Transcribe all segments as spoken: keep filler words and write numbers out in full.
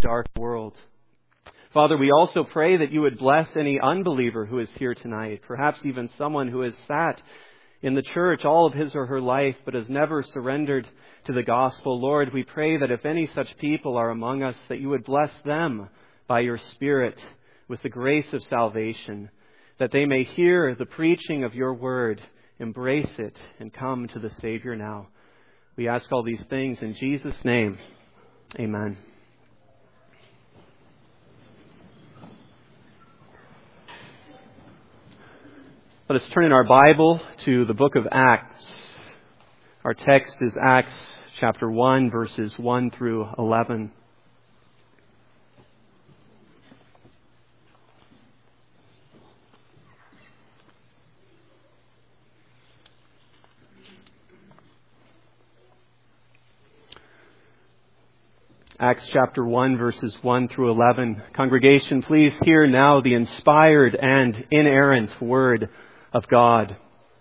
dark world. Father, we also pray that you would bless any unbeliever who is here tonight, perhaps even someone who has sat in the church all of his or her life but has never surrendered to the gospel. Lord, we pray that if any such people are among us, that you would bless them by your Spirit with the grace of salvation, that they may hear the preaching of your word, embrace it, and come to the Savior now. We ask all these things in Jesus' name. Amen. Let us turn in our Bible to the book of Acts. Our text is Acts chapter one, verses one through eleven. Acts chapter one, verses one through eleven. Congregation, please hear now the inspired and inerrant word of God.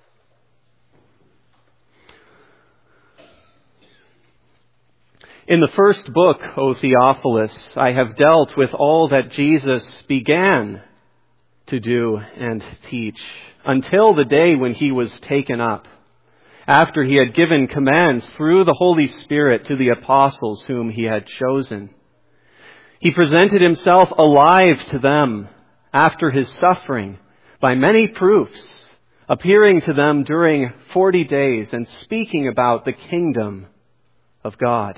In the first book, O Theophilus, I have dealt with all that Jesus began to do and teach until the day when he was taken up, after he had given commands through the Holy Spirit to the apostles whom he had chosen. He presented himself alive to them after his suffering by many proofs, appearing to them during forty days and speaking about the kingdom of God.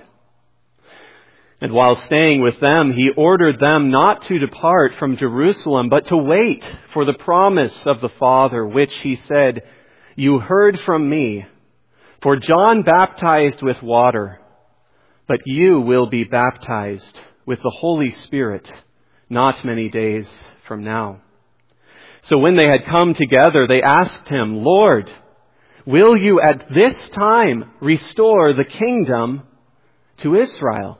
And while staying with them, he ordered them not to depart from Jerusalem, but to wait for the promise of the Father, which he said, "You heard from me. For John baptized with water, but you will be baptized with the Holy Spirit not many days from now." So when they had come together, they asked him, "Lord, will you at this time restore the kingdom to Israel?"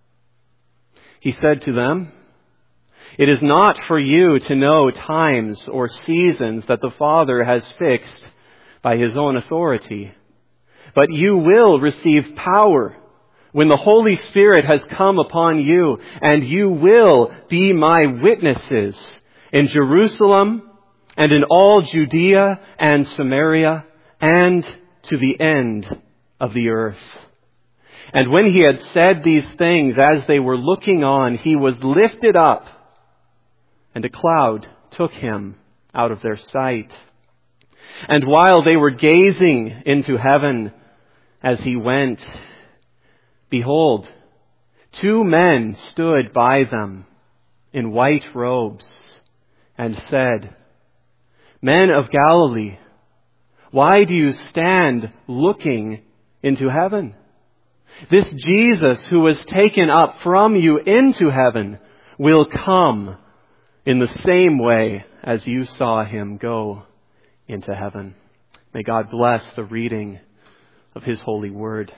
He said to them, "It is not for you to know times or seasons that the Father has fixed by his own authority. But you will receive power when the Holy Spirit has come upon you, and you will be my witnesses in Jerusalem and in all Judea and Samaria and to the end of the earth." And when he had said these things, as they were looking on, he was lifted up, and a cloud took him out of their sight. And while they were gazing into heaven as he went, behold, two men stood by them in white robes and said, "Men of Galilee, why do you stand looking into heaven? This Jesus who was taken up from you into heaven will come in the same way as you saw him go into heaven." May God bless the reading of his holy word.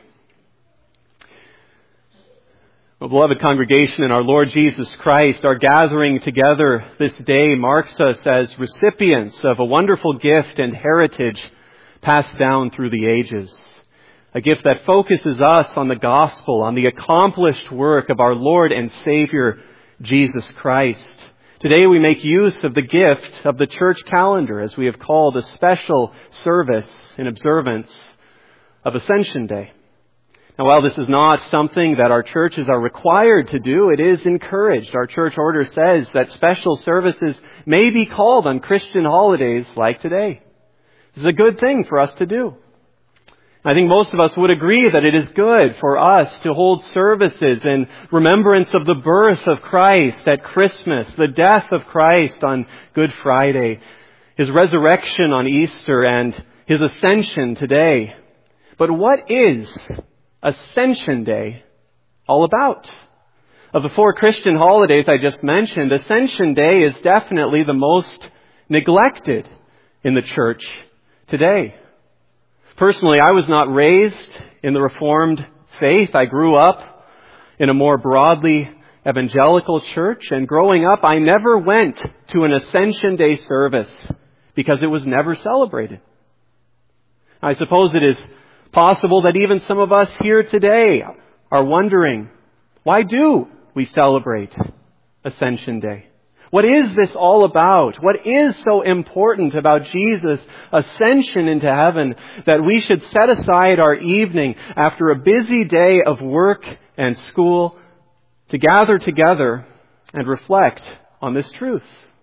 Well, beloved congregation in our Lord Jesus Christ, our gathering together this day marks us as recipients of a wonderful gift and heritage passed down through the ages. A gift that focuses us on the gospel, on the accomplished work of our Lord and Savior, Jesus Christ. Today we make use of the gift of the church calendar as we have called a special service in observance of Ascension Day. Now, while this is not something that our churches are required to do, it is encouraged. Our church order says that special services may be called on Christian holidays like today. This is a good thing for us to do. I think most of us would agree that it is good for us to hold services in remembrance of the birth of Christ at Christmas, the death of Christ on Good Friday, his resurrection on Easter, and his ascension today. But what is Ascension Day all about? Of the four Christian holidays I just mentioned, Ascension Day is definitely the most neglected in the church today. Personally, I was not raised in the Reformed faith. I grew up in a more broadly evangelical church, and growing up, I never went to an Ascension Day service because it was never celebrated. I suppose it is possible that even some of us here today are wondering, why do we celebrate Ascension Day? What is this all about? What is so important about Jesus' ascension into heaven that we should set aside our evening after a busy day of work and school to gather together and reflect on this truth?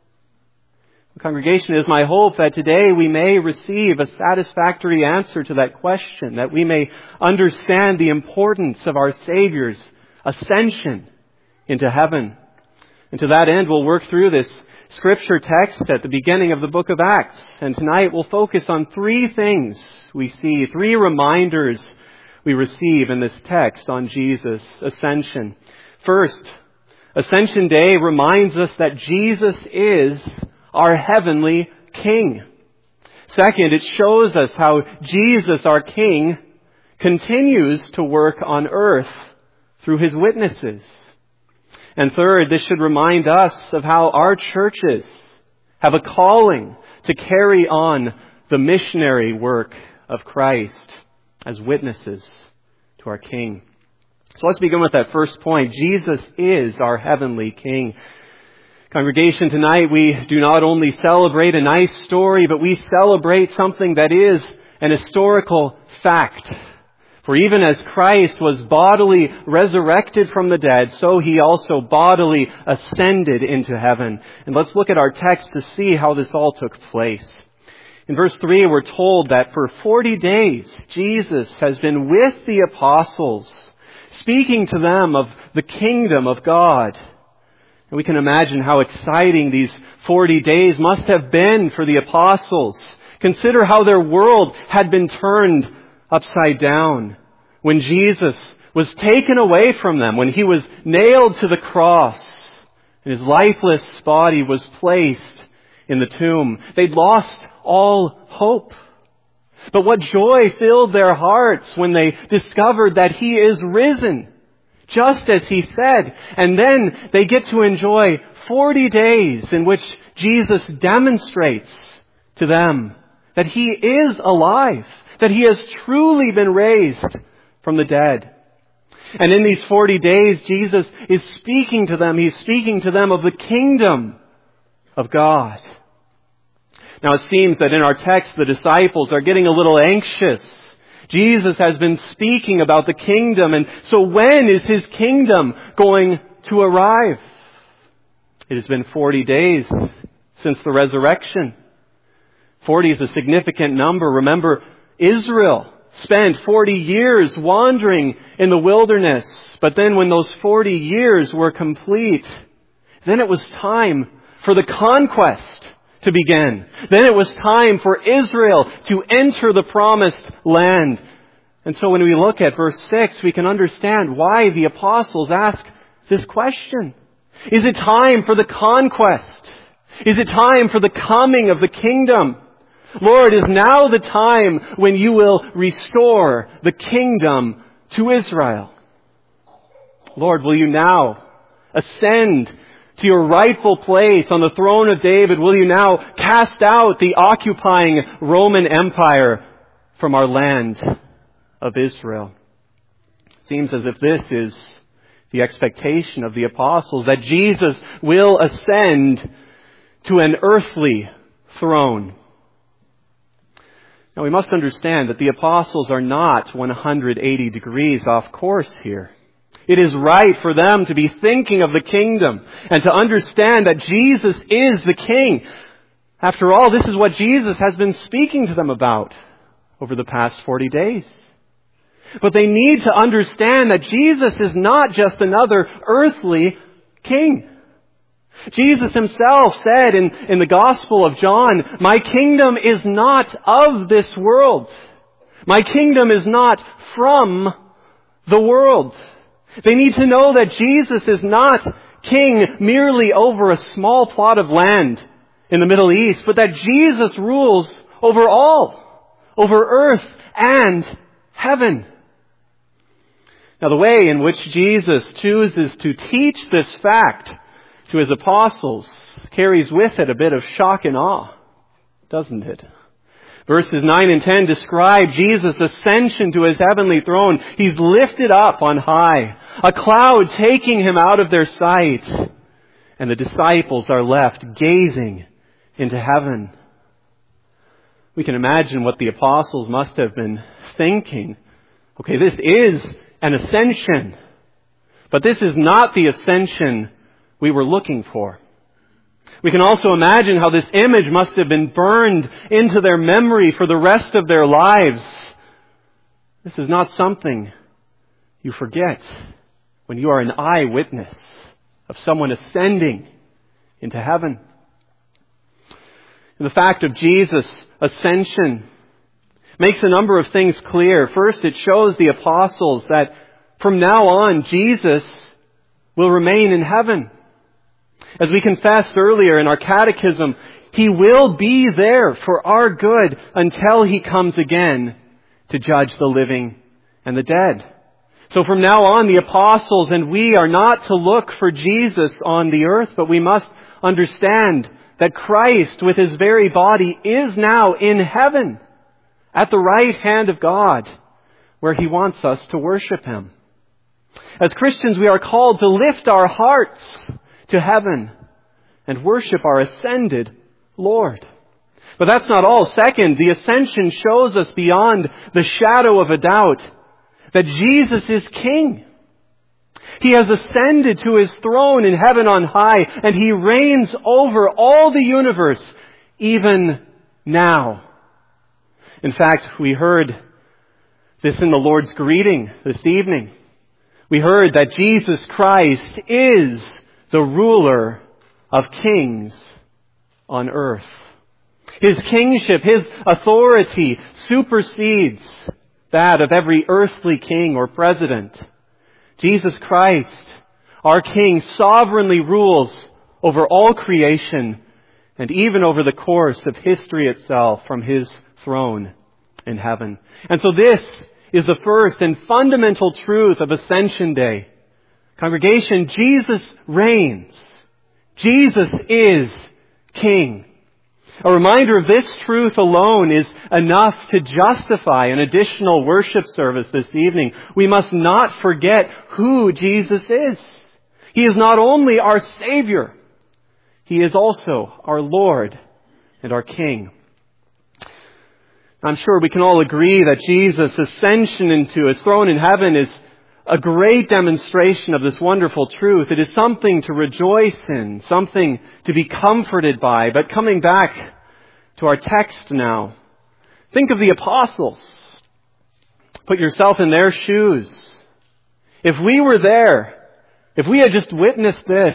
Congregation, it is my hope that today we may receive a satisfactory answer to that question, that we may understand the importance of our Savior's ascension into heaven. And to that end, we'll work through this scripture text at the beginning of the book of Acts. And tonight we'll focus on three things we see, three reminders we receive in this text on Jesus' ascension. First, Ascension Day reminds us that Jesus is our heavenly King. Second, it shows us how Jesus, our King, continues to work on earth through His witnesses. And third, this should remind us of how our churches have a calling to carry on the missionary work of Christ as witnesses to our King. So let's begin with that first point. Jesus is our heavenly King. Congregation, tonight we do not only celebrate a nice story, but we celebrate something that is an historical fact. For even as Christ was bodily resurrected from the dead, so He also bodily ascended into heaven. And let's look at our text to see how this all took place. In verse three, we're told that for forty days, Jesus has been with the apostles, speaking to them of the kingdom of God. And we can imagine how exciting these forty days must have been for the apostles. Consider how their world had been turned upside down when Jesus was taken away from them, when He was nailed to the cross and His lifeless body was placed in the tomb. They'd lost all hope. But what joy filled their hearts when they discovered that He is risen, just as He said. And then they get to enjoy forty days in which Jesus demonstrates to them that He is alive, that He has truly been raised from the dead. And in these forty days, Jesus is speaking to them. He's speaking to them of the kingdom of God. Now it seems that in our text, the disciples are getting a little anxious. Jesus has been speaking about the kingdom, and so when is His kingdom going to arrive? It has been forty days since the resurrection. forty is a significant number. Remember, Israel spent forty years wandering in the wilderness, but then when those forty years were complete, then it was time for the conquest to begin. Then it was time for Israel to enter the promised land. And so when we look at verse six, we can understand why the apostles ask this question. Is it time for the conquest? Is it time for the coming of the kingdom? Lord, is now the time when you will restore the kingdom to Israel? Lord, will you now ascend to your rightful place on the throne of David? Will you now cast out the occupying Roman Empire from our land of Israel? It seems as if this is the expectation of the apostles, that Jesus will ascend to an earthly throne. Now we must understand that the apostles are not one hundred eighty degrees off course here. It is right for them to be thinking of the kingdom and to understand that Jesus is the King. After all, this is what Jesus has been speaking to them about over the past forty days. But they need to understand that Jesus is not just another earthly king. Jesus Himself said in, in the Gospel of John, "My kingdom is not of this world. My kingdom is not from the world." They need to know that Jesus is not king merely over a small plot of land in the Middle East, but that Jesus rules over all, over earth and heaven. Now, the way in which Jesus chooses to teach this fact to His apostles carries with it a bit of shock and awe, doesn't it? Verses nine and ten describe Jesus' ascension to his heavenly throne. He's lifted up on high, a cloud taking him out of their sight, and the disciples are left gazing into heaven. We can imagine what the apostles must have been thinking. Okay, this is an ascension, but this is not the ascension we were looking for. We can also imagine how this image must have been burned into their memory for the rest of their lives. This is not something you forget when you are an eyewitness of someone ascending into heaven. And the fact of Jesus' ascension makes a number of things clear. First, it shows the apostles that from now on, Jesus will remain in heaven. As we confessed earlier in our catechism, He will be there for our good until He comes again to judge the living and the dead. So from now on, the apostles and we are not to look for Jesus on the earth, but we must understand that Christ with His very body is now in heaven at the right hand of God, where He wants us to worship Him. As Christians, we are called to lift our hearts to heaven and worship our ascended Lord. But that's not all. Second, the ascension shows us beyond the shadow of a doubt that Jesus is King. He has ascended to His throne in heaven on high, and He reigns over all the universe, even now. In fact, we heard this in the Lord's greeting this evening. We heard that Jesus Christ is the ruler of kings on earth. His kingship, His authority supersedes that of every earthly king or president. Jesus Christ, our King, sovereignly rules over all creation and even over the course of history itself from His throne in heaven. And so this is the first and fundamental truth of Ascension Day. Congregation, Jesus reigns. Jesus is King. A reminder of this truth alone is enough to justify an additional worship service this evening. We must not forget who Jesus is. He is not only our Savior, He is also our Lord and our King. I'm sure we can all agree that Jesus' ascension into His throne in heaven is a great demonstration of this wonderful truth. It is something to rejoice in, something to be comforted by. But coming back to our text now, think of the apostles. Put yourself in their shoes. If we were there, if we had just witnessed this,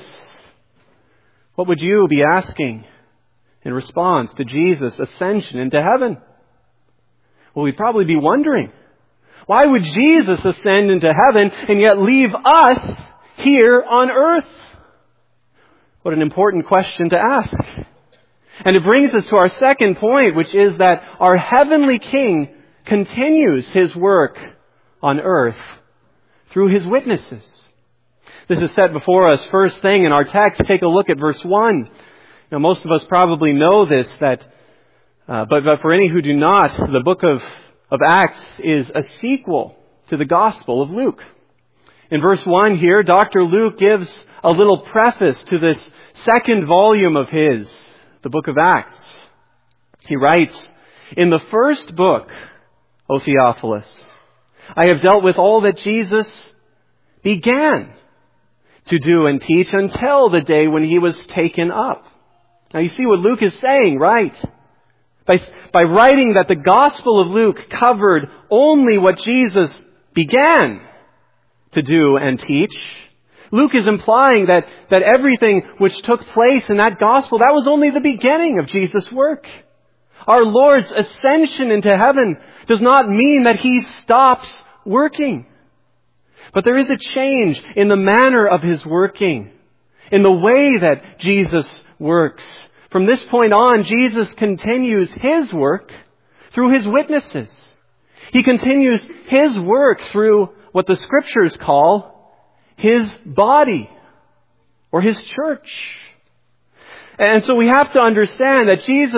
what would you be asking in response to Jesus' ascension into heaven? Well, we'd probably be wondering, why would Jesus ascend into heaven and yet leave us here on earth? What an important question to ask. And it brings us to our second point, which is that our heavenly King continues His work on earth through His witnesses. This is set before us first thing in our text. Take a look at verse one. Now, most of us probably know this, that Uh, but, but for any who do not, the book of, of Acts is a sequel to the Gospel of Luke. In verse one here, Doctor Luke gives a little preface to this second volume of his, the book of Acts. He writes, "In the first book, O Theophilus, I have dealt with all that Jesus began to do and teach until the day when He was taken up." Now you see what Luke is saying, right? By, by writing that the Gospel of Luke covered only what Jesus began to do and teach, Luke is implying that, that everything which took place in that Gospel, that was only the beginning of Jesus' work. Our Lord's ascension into heaven does not mean that He stops working. But there is a change in the manner of His working, in the way that Jesus works. From this point on, Jesus continues His work through His witnesses. He continues His work through what the Scriptures call His body or His church. And so we have to understand that Jesus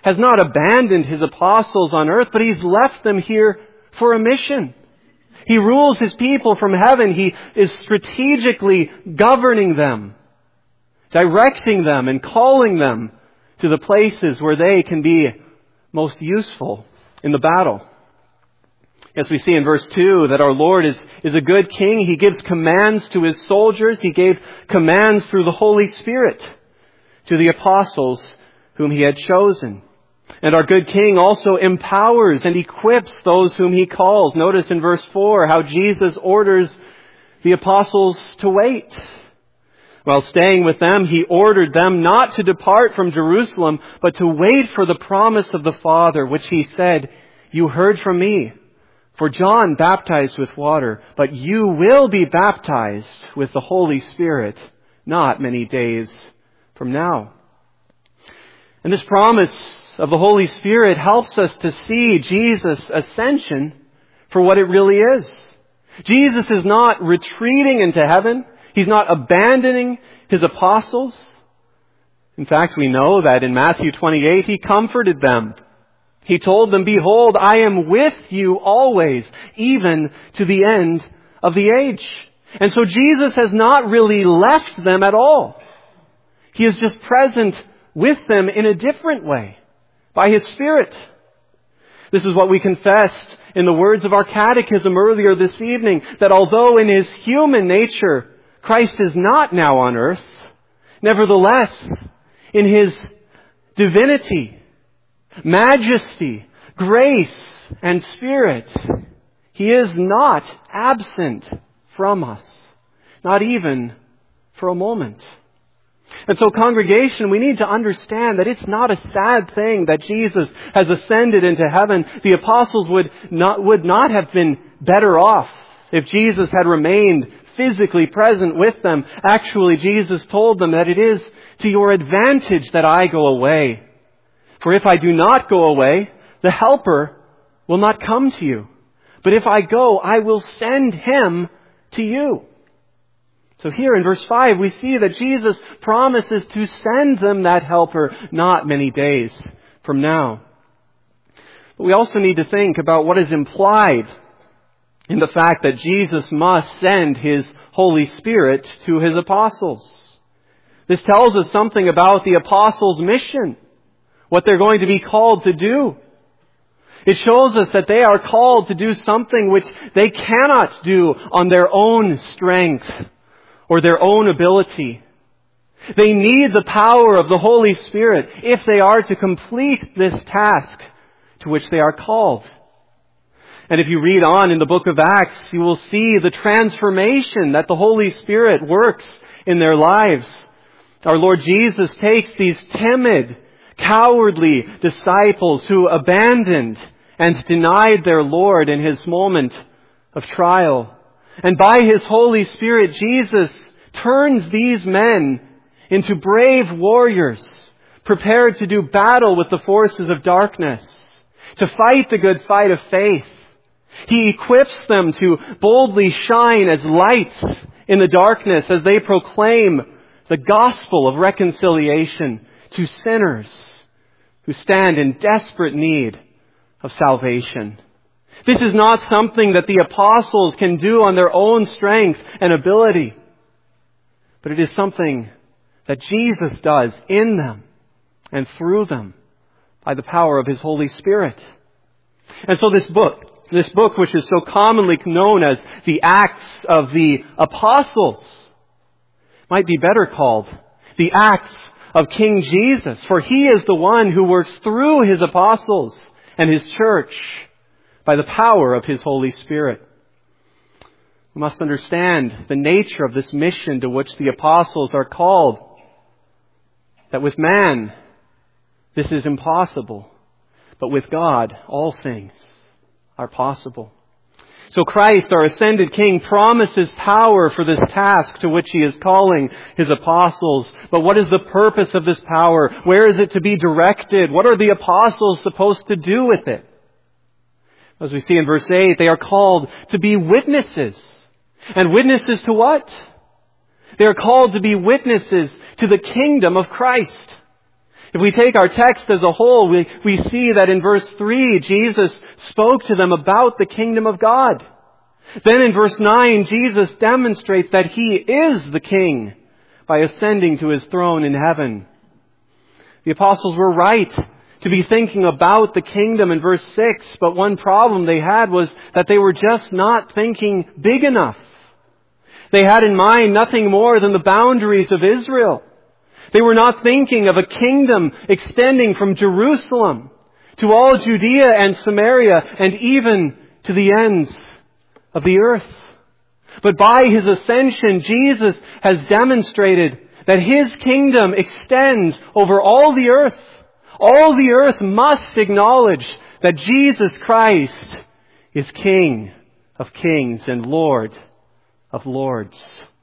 has not abandoned his apostles on earth, but he's left them here for a mission. He rules his people from heaven. He is strategically governing them, directing them and calling them to the places where they can be most useful in the battle. As we see in verse two, that our Lord is, is a good king. He gives commands to his soldiers. He gave commands through the Holy Spirit to the apostles whom he had chosen. And our good king also empowers and equips those whom he calls. Notice in verse four how Jesus orders the apostles to wait. While staying with them, he ordered them not to depart from Jerusalem, but to wait for the promise of the Father, which he said, "You heard from me. For John baptized with water, but you will be baptized with the Holy Spirit not many days from now." And this promise of the Holy Spirit helps us to see Jesus' ascension for what it really is. Jesus is not retreating into heaven. He's not abandoning his apostles. In fact, we know that in Matthew twenty-eight, he comforted them. He told them, "Behold, I am with you always, even to the end of the age." And so Jesus has not really left them at all. He is just present with them in a different way, by his Spirit. This is what we confessed in the words of our catechism earlier this evening, that although in his human nature Christ is not now on earth, nevertheless, in his divinity, majesty, grace, and Spirit, he is not absent from us, not even for a moment. And so, congregation, we need to understand that it's not a sad thing that Jesus has ascended into heaven. The apostles would not, would not have been better off if Jesus had remained physically present with them. Actually, Jesus told them that it is to your advantage that I go away. For if I do not go away, the Helper will not come to you. But if I go, I will send him to you. So here in verse five, we see that Jesus promises to send them that Helper not many days from now. But we also need to think about what is implied in the fact that Jesus must send his Holy Spirit to his apostles. This tells us something about the apostles' mission, what they're going to be called to do. It shows us that they are called to do something which they cannot do on their own strength or their own ability. They need the power of the Holy Spirit if they are to complete this task to which they are called. And if you read on in the book of Acts, you will see the transformation that the Holy Spirit works in their lives. Our Lord Jesus takes these timid, cowardly disciples who abandoned and denied their Lord in his moment of trial. And by his Holy Spirit, Jesus turns these men into brave warriors, prepared to do battle with the forces of darkness, to fight the good fight of faith. He equips them to boldly shine as lights in the darkness as they proclaim the gospel of reconciliation to sinners who stand in desperate need of salvation. This is not something that the apostles can do on their own strength and ability, but it is something that Jesus does in them and through them by the power of his Holy Spirit. And so this book, this book which is so commonly known as the Acts of the Apostles, might be better called the Acts of King Jesus, for he is the one who works through his apostles and his church by the power of his Holy Spirit. We must understand the nature of this mission to which the apostles are called. That with man, this is impossible. But with God, all things are possible. So Christ, our ascended King, promises power for this task to which he is calling his apostles. But what is the purpose of this power? Where is it to be directed? What are the apostles supposed to do with it? As we see in verse eight, they are called to be witnesses. And witnesses to what? They are called to be witnesses to the kingdom of Christ. If we take our text as a whole, we, we see that in verse three, Jesus spoke to them about the kingdom of God. Then in verse nine, Jesus demonstrates that He is the King by ascending to His throne in heaven. The apostles were right to be thinking about the kingdom in verse six, but one problem they had was that they were just not thinking big enough. They had in mind nothing more than the boundaries of Israel. They were not thinking of a kingdom extending from Jerusalem to all Judea and Samaria and even to the ends of the earth. But by His ascension, Jesus has demonstrated that His kingdom extends over all the earth. All the earth must acknowledge that Jesus Christ is King of kings and Lord of lords.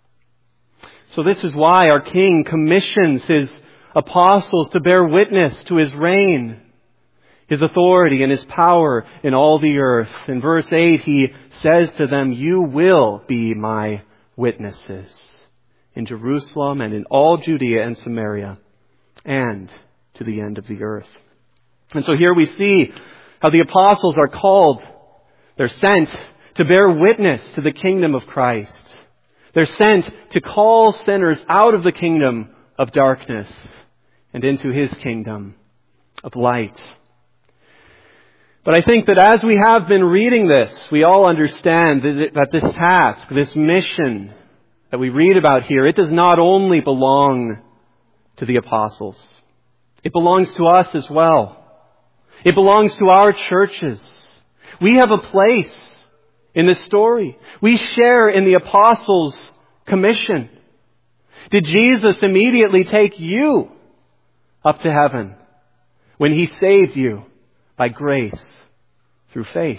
So this is why our King commissions His apostles to bear witness to His reign, His authority and His power in all the earth. In verse eight, He says to them, "You will be my witnesses in Jerusalem and in all Judea and Samaria and to the end of the earth." And so here we see how the apostles are called. They're sent to bear witness to the kingdom of Christ. They're sent to call sinners out of the kingdom of darkness and into His kingdom of light. But I think that as we have been reading this, we all understand that this task, this mission that we read about here, it does not only belong to the apostles. It belongs to us as well. It belongs to our churches. We have a place in this story. We share in the apostles' commission. Did Jesus immediately take you up to heaven when He saved you by grace through faith?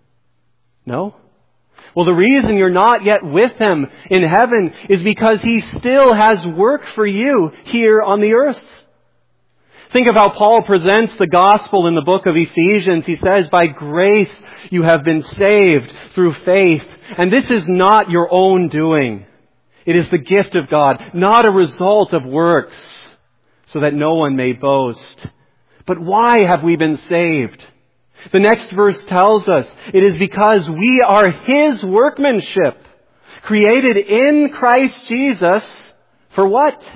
No? Well, the reason you're not yet with Him in heaven is because He still has work for you here on the earth. Think of how Paul presents the gospel in the book of Ephesians. He says, "By grace you have been saved through faith. And this is not your own doing. It is the gift of God, not a result of works, so that no one may boast." But why have we been saved? The next verse tells us it is because we are His workmanship, created in Christ Jesus for what?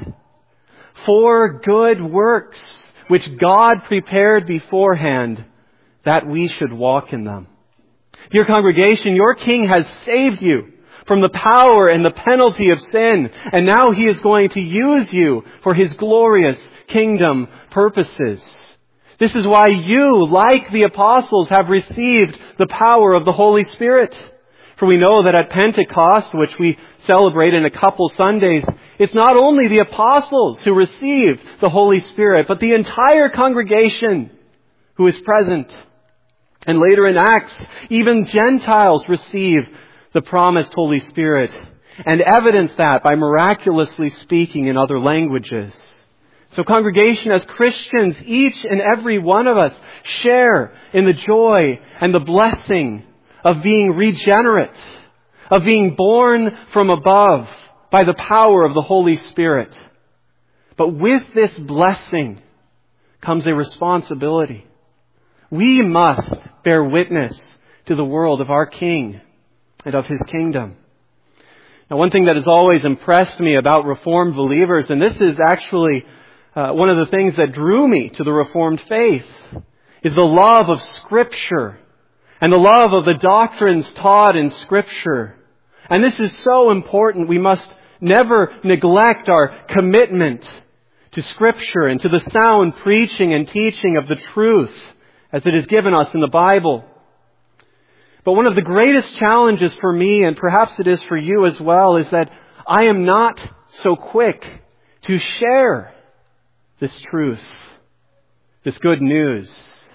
For good works, which God prepared beforehand that we should walk in them. Dear congregation, your King has saved you from the power and the penalty of sin, and now He is going to use you for His glorious kingdom purposes. This is why you, like the apostles, have received the power of the Holy Spirit. For we know that at Pentecost, which we celebrate in a couple Sundays, it's not only the apostles who receive the Holy Spirit, but the entire congregation who is present. And later in Acts, even Gentiles receive the promised Holy Spirit and evidence that by miraculously speaking in other languages. So congregation, as Christians, each and every one of us share in the joy and the blessing of being regenerate, of being born from above by the power of the Holy Spirit. But with this blessing comes a responsibility. We must bear witness to the world of our King and of His kingdom. Now, one thing that has always impressed me about Reformed believers, and this is actually uh, one of the things that drew me to the Reformed faith, is the love of Scripture and the love of the doctrines taught in Scripture. And this is so important. We must never neglect our commitment to Scripture and to the sound preaching and teaching of the truth as it is given us in the Bible. But one of the greatest challenges for me, and perhaps it is for you as well, is that I am not so quick to share this truth, this good news,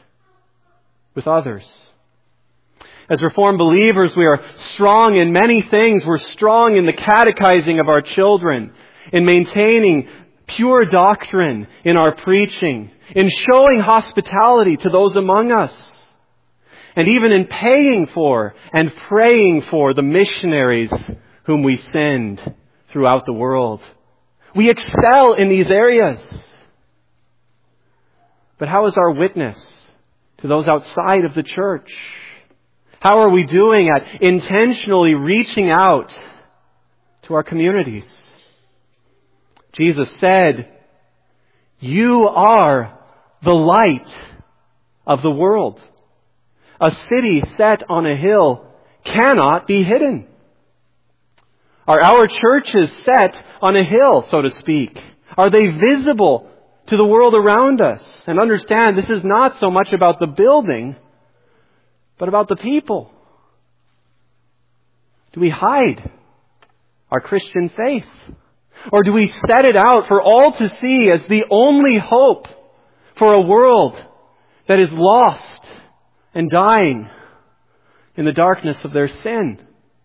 with others. As Reformed believers, we are strong in many things. We're strong in the catechizing of our children, in maintaining pure doctrine in our preaching, in showing hospitality to those among us, and even in paying for and praying for the missionaries whom we send throughout the world. We excel in these areas. But how is our witness to those outside of the church? How are we doing at intentionally reaching out to our communities? Jesus said, "You are the light of the world. A city set on a hill cannot be hidden." Are our churches set on a hill, so to speak? Are they visible to the world around us? And understand, this is not so much about the building, but about the people. Do we hide our Christian faith? Or do we set it out for all to see as the only hope for a world that is lost and dying in the darkness of their sin?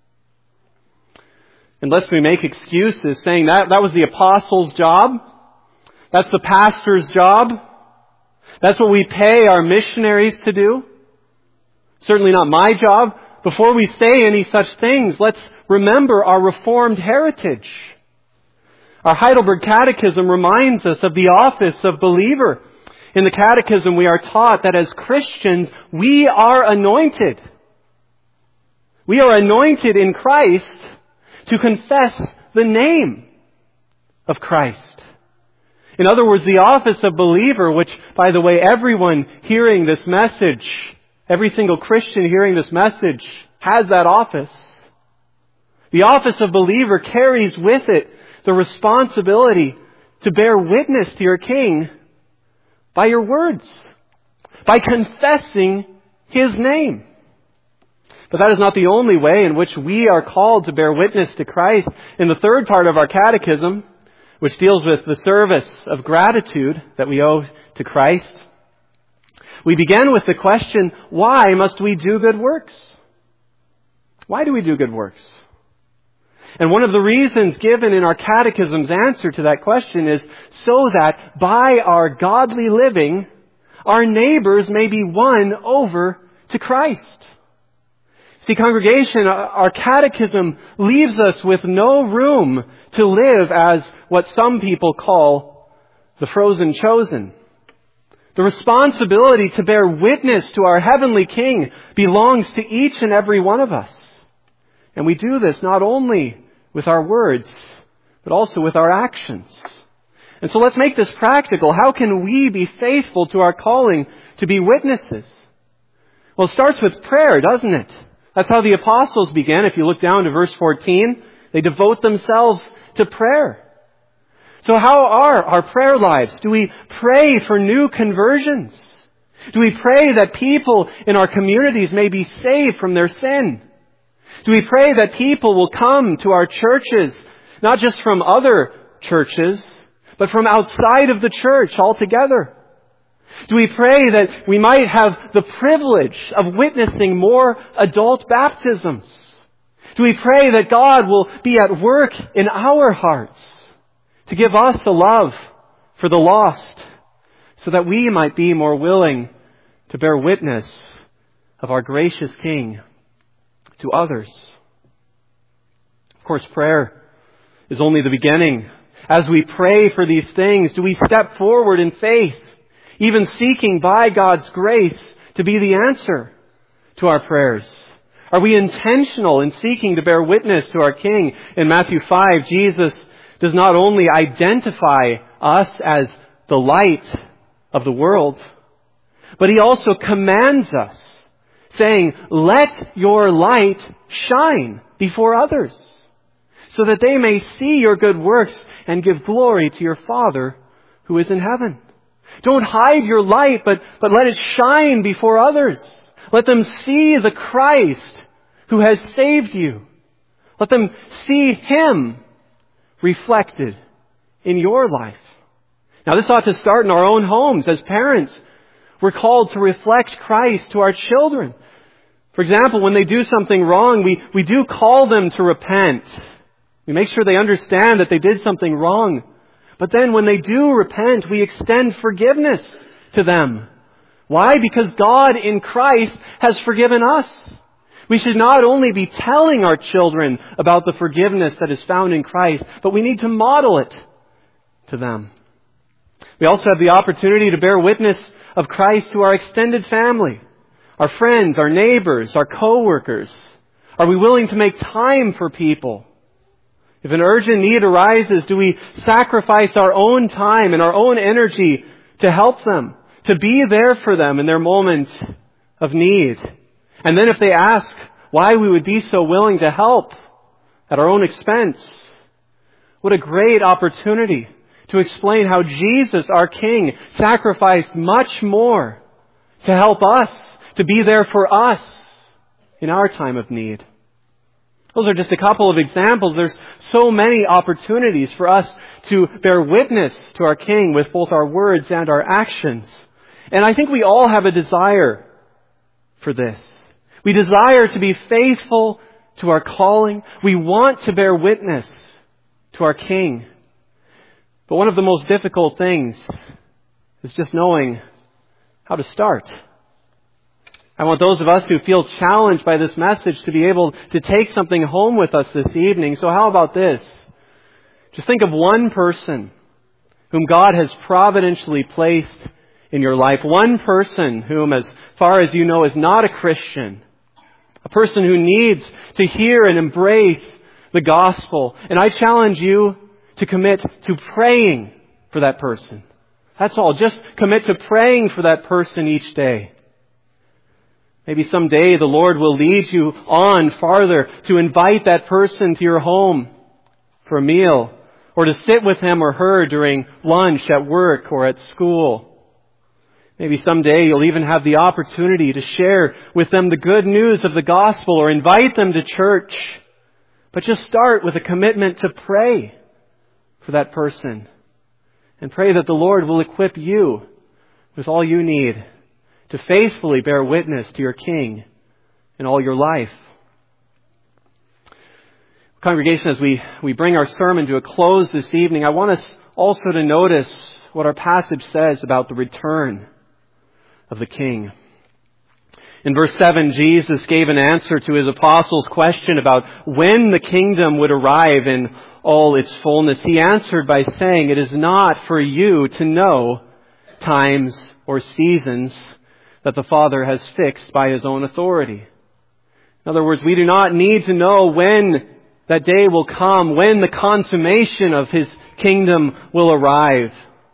Unless we make excuses saying that that was the apostles' job, that's the pastor's job, that's what we pay our missionaries to do. Certainly not my job. Before we say any such things, let's remember our Reformed heritage. Our Heidelberg Catechism reminds us of the office of believer. In the Catechism, we are taught that as Christians, we are anointed. We are anointed in Christ to confess the name of Christ. In other words, the office of believer, which, by the way, everyone hearing this message, every single Christian hearing this message has that office. The office of believer carries with it the responsibility to bear witness to your King by your words, by confessing His name. But that is not the only way in which we are called to bear witness to Christ. In the third part of our catechism, which deals with the service of gratitude that we owe to Christ, we begin with the question, why must we do good works? Why do we do good works? And one of the reasons given in our catechism's answer to that question is so that by our godly living, our neighbors may be won over to Christ. See, congregation, our catechism leaves us with no room to live as what some people call the frozen chosen. The responsibility to bear witness to our heavenly King belongs to each and every one of us. And we do this not only with our words, but also with our actions. And so let's make this practical. How can we be faithful to our calling to be witnesses? Well, it starts with prayer, doesn't it? That's how the apostles began. If you look down to verse fourteen, they devote themselves to prayer. So how are our prayer lives? Do we pray for new conversions? Do we pray that people in our communities may be saved from their sin? Do we pray that people will come to our churches, not just from other churches, but from outside of the church altogether? Do we pray that we might have the privilege of witnessing more adult baptisms? Do we pray that God will be at work in our hearts to give us a love for the lost so that we might be more willing to bear witness of our gracious King to others? Of course, prayer is only the beginning. As we pray for these things, do we step forward in faith, even seeking by God's grace to be the answer to our prayers? Are we intentional in seeking to bear witness to our King? In Matthew five, Jesus does not only identify us as the light of the world, but He also commands us, saying, "Let your light shine before others, so that they may see your good works and give glory to your Father who is in heaven." Don't hide your light, but, but let it shine before others. Let them see the Christ who has saved you. Let them see Him reflected in your life. Now, this ought to start in our own homes. As parents, we're called to reflect Christ to our children. For example, when they do something wrong, we, we do call them to repent. We make sure they understand that they did something wrong. But then when they do repent, we extend forgiveness to them. Why? Because God in Christ has forgiven us. We should not only be telling our children about the forgiveness that is found in Christ, but we need to model it to them. We also have the opportunity to bear witness of Christ to our extended family, our friends, our neighbors, our co-workers. Are we willing to make time for people? If an urgent need arises, do we sacrifice our own time and our own energy to help them, to be there for them in their moment of need? And then if they ask why we would be so willing to help at our own expense, what a great opportunity to explain how Jesus, our King, sacrificed much more to help us, to be there for us in our time of need. Those are just a couple of examples. There's so many opportunities for us to bear witness to our King with both our words and our actions. And I think we all have a desire for this. We desire to be faithful to our calling. We want to bear witness to our King. But one of the most difficult things is just knowing how to start. I want those of us who feel challenged by this message to be able to take something home with us this evening. So how about this? Just think of one person whom God has providentially placed in your life. One person whom, as far as you know, is not a Christian. A person who needs to hear and embrace the gospel. And I challenge you to commit to praying for that person. That's all. Just commit to praying for that person each day. Maybe someday the Lord will lead you on farther to invite that person to your home for a meal, or to sit with him or her during lunch at work or at school. Maybe someday you'll even have the opportunity to share with them the good news of the gospel or invite them to church. But just start with a commitment to pray for that person, and pray that the Lord will equip you with all you need to faithfully bear witness to your King in all your life. Congregation, as we, we bring our sermon to a close this evening, I want us also to notice what our passage says about the return of the King. In verse seven, Jesus gave an answer to his apostles' question about when the kingdom would arrive in all its fullness. He answered by saying, "It is not for you to know times or seasons that the Father has fixed by his own authority." In other words, we do not need to know when that day will come, when the consummation of his kingdom will arrive.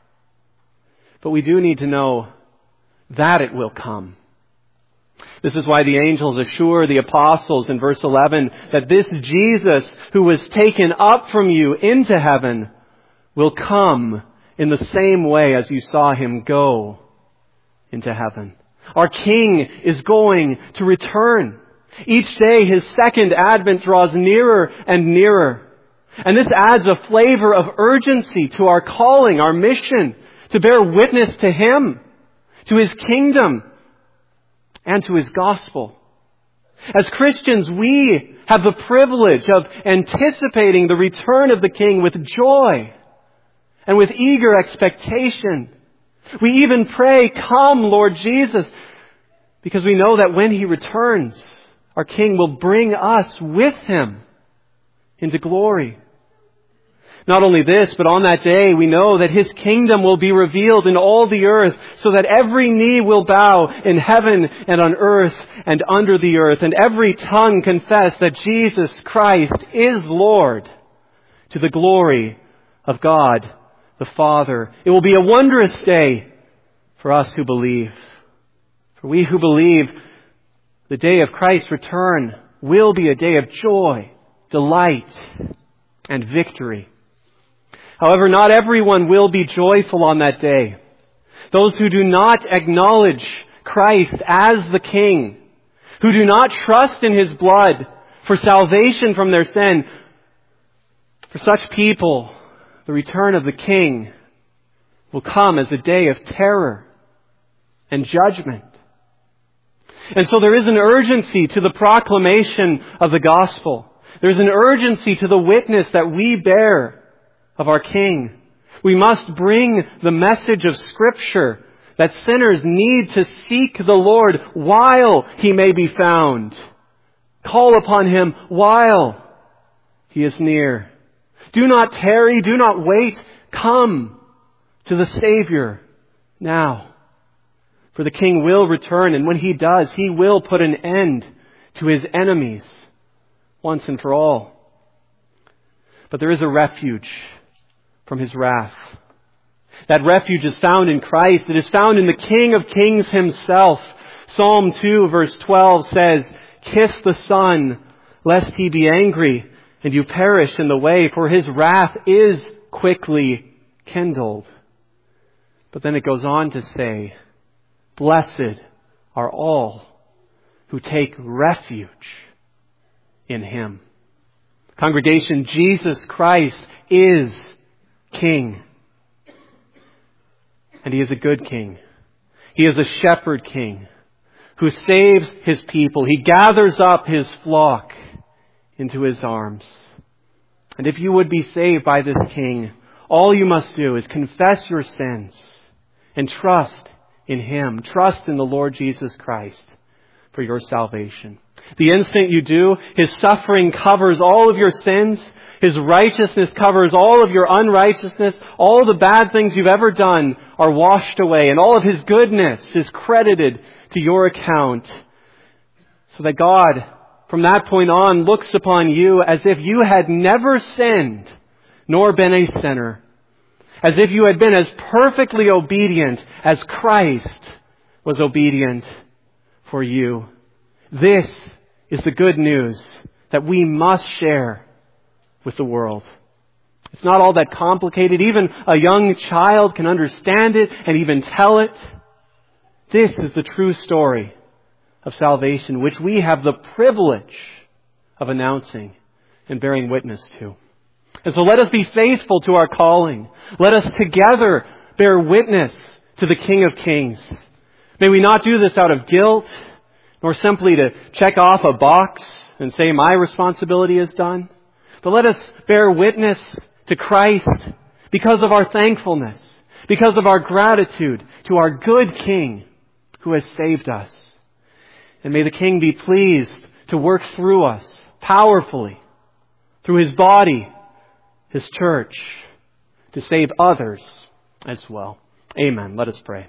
But we do need to know that it will come. This is why the angels assure the apostles in verse eleven that this Jesus who was taken up from you into heaven will come in the same way as you saw him go into heaven. Our King is going to return. Each day his second advent draws nearer and nearer. And this adds a flavor of urgency to our calling, our mission, to bear witness to him, to his kingdom, and to his gospel. As Christians, we have the privilege of anticipating the return of the King with joy and with eager expectation. We even pray, "Come, Lord Jesus," because we know that when he returns, our King will bring us with him into glory. Not only this, but on that day we know that his kingdom will be revealed in all the earth, so that every knee will bow in heaven and on earth and under the earth, and every tongue confess that Jesus Christ is Lord, to the glory of God the Father. It will be a wondrous day for us who believe. For we who believe, the day of Christ's return will be a day of joy, delight, and victory. However, not everyone will be joyful on that day. Those who do not acknowledge Christ as the King, who do not trust in his blood for salvation from their sin, for such people, the return of the King will come as a day of terror and judgment. And so there is an urgency to the proclamation of the gospel. There's an urgency to the witness that we bear of our King. We must bring the message of Scripture that sinners need to seek the Lord while he may be found. Call upon him while he is near. Do not tarry, do not wait. Come to the Savior now. For the King will return, and when He does, He will put an end to His enemies once and for all. But there is a refuge from His wrath. That refuge is found in Christ. It is found in the King of Kings Himself. Psalm two verse twelve says, "Kiss the Son, lest He be angry, and you perish in the way, for His wrath is quickly kindled." But then it goes on to say, "Blessed are all who take refuge in Him." Congregation, Jesus Christ is King. And He is a good King. He is a shepherd King who saves His people. He gathers up His flock into His arms. And if you would be saved by this King, all you must do is confess your sins and trust in Him. Trust in the Lord Jesus Christ for your salvation. The instant you do, His suffering covers all of your sins. His righteousness covers all of your unrighteousness. All the bad things you've ever done are washed away, and all of His goodness is credited to your account. So that God, from that point on, looks upon you as if you had never sinned, nor been a sinner. As if you had been as perfectly obedient as Christ was obedient for you. This is the good news that we must share with the world. It's not all that complicated. Even a young child can understand it and even tell it. This is the true story of salvation, which we have the privilege of announcing and bearing witness to. And so let us be faithful to our calling. Let us together bear witness to the King of Kings. May we not do this out of guilt, nor simply to check off a box and say my responsibility is done. But let us bear witness to Christ because of our thankfulness, because of our gratitude to our good King who has saved us. And may the King be pleased to work through us powerfully, through His body, His church, to save others as well. Amen. Let us pray.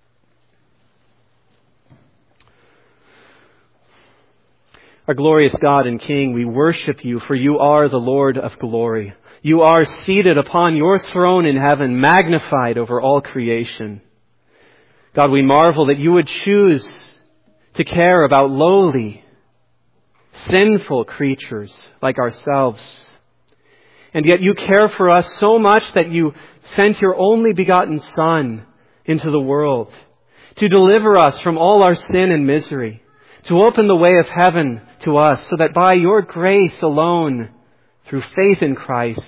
Our glorious God and King, we worship You, for You are the Lord of glory. You are seated upon Your throne in heaven, magnified over all creation. God, we marvel that You would choose to care about lowly, sinful creatures like ourselves. And yet You care for us so much that You sent Your only begotten Son into the world to deliver us from all our sin and misery, to open the way of heaven to us, so that by Your grace alone, through faith in Christ,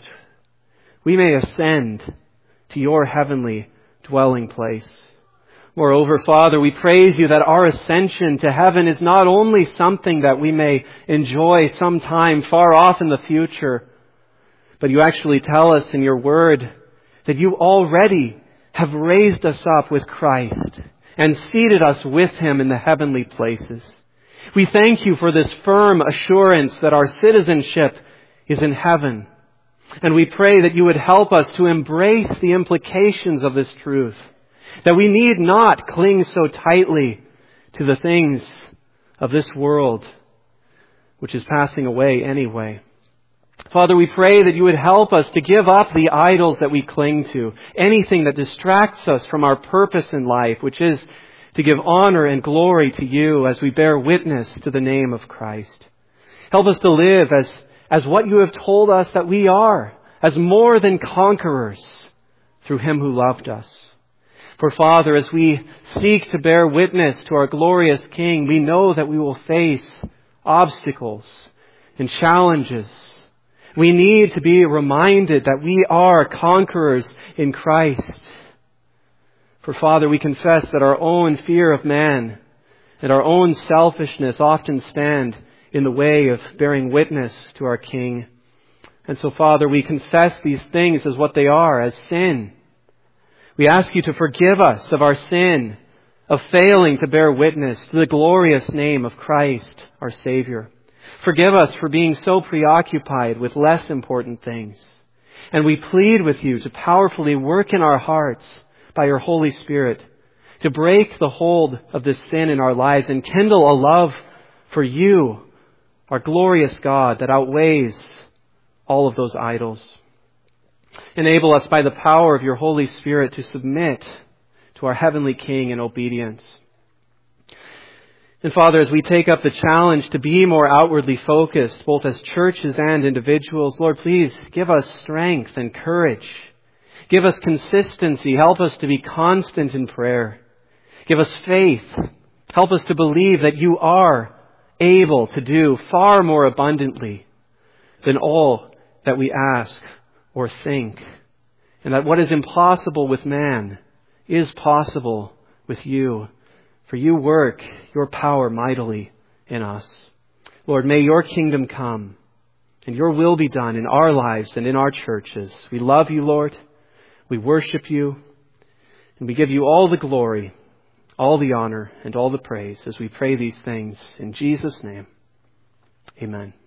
we may ascend to Your heavenly dwelling place. Moreover, Father, we praise You that our ascension to heaven is not only something that we may enjoy sometime far off in the future, but You actually tell us in Your word that You already have raised us up with Christ and seated us with Him in the heavenly places. We thank You for this firm assurance that our citizenship is in heaven. And we pray that You would help us to embrace the implications of this truth, that we need not cling so tightly to the things of this world, which is passing away anyway. Father, we pray that You would help us to give up the idols that we cling to, anything that distracts us from our purpose in life, which is to give honor and glory to You as we bear witness to the name of Christ. Help us to live as, as what You have told us that we are, as more than conquerors through Him who loved us. For Father, as we seek to bear witness to our glorious King, we know that we will face obstacles and challenges. We need to be reminded that we are conquerors in Christ. For Father, we confess that our own fear of man and our own selfishness often stand in the way of bearing witness to our King. And so, Father, we confess these things as what they are, as sin. We ask You to forgive us of our sin, of failing to bear witness to the glorious name of Christ, our Savior. Forgive us for being so preoccupied with less important things. And we plead with you to powerfully work in our hearts by your Holy Spirit, to break the hold of this sin in our lives and kindle a love for you, our glorious God, that outweighs all of those idols. Enable us by the power of your Holy Spirit to submit to our heavenly King in obedience. And Father, as we take up the challenge to be more outwardly focused, both as churches and individuals, Lord, please give us strength and courage. Give us consistency. Help us to be constant in prayer. Give us faith. Help us to believe that you are able to do far more abundantly than all that we ask or think. And that what is impossible with man is possible with you. For you work your power mightily in us. Lord, may your kingdom come and your will be done in our lives and in our churches. We love you, Lord. We worship you. And we give you all the glory, all the honor, and all the praise as we pray these things in Jesus' name. Amen.